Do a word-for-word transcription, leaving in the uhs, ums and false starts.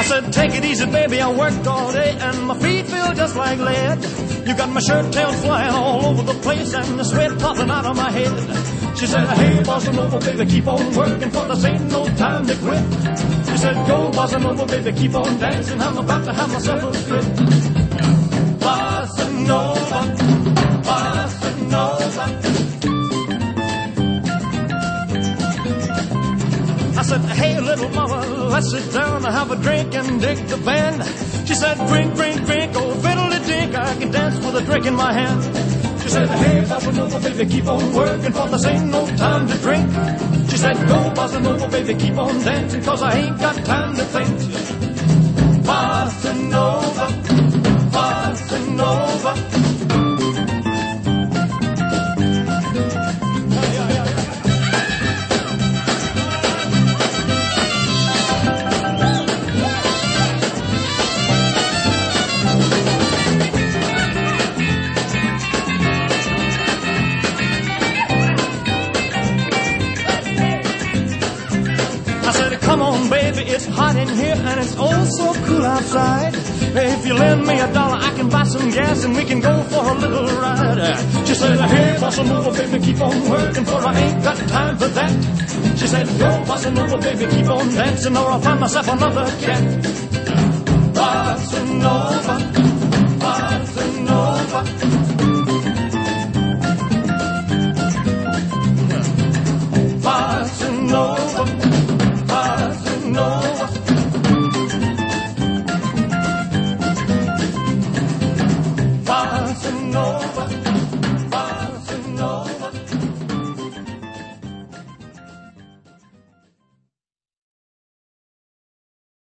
said, take it easy, baby, I worked all day and my feet feel just like lead. You got my shirt tail flying all over the place and the sweat popping out of my head. She said, hey, bossa nova, baby, keep on working, for this ain't no time to quit. She said, go, bossa nova, baby, keep on dancing, I'm about to have myself a fit. Bossa nova, bossa nova. I said, hey, little mama, let's sit down and have a drink and dig the band. She said, drink, drink, drink, oh, fiddle-de-dink, I can dance with a drink in my hand. She said, hey, bossa nova, baby, keep on working, for this ain't no time to drink. She said, go, bossa nova, baby, keep on dancing, cause I ain't got time to think. Bossa nova, bossa nova. Come on, baby, it's hot in here and it's oh so cool outside. If you lend me a dollar, I can buy some gas and we can go for a little ride. She said, hey, bossa nova, baby, keep on working, for I ain't got time for that. She said, go, bossa nova, baby, keep on dancing, or I'll find myself another cat. Bossa nova, bossa nova. Bossa nova.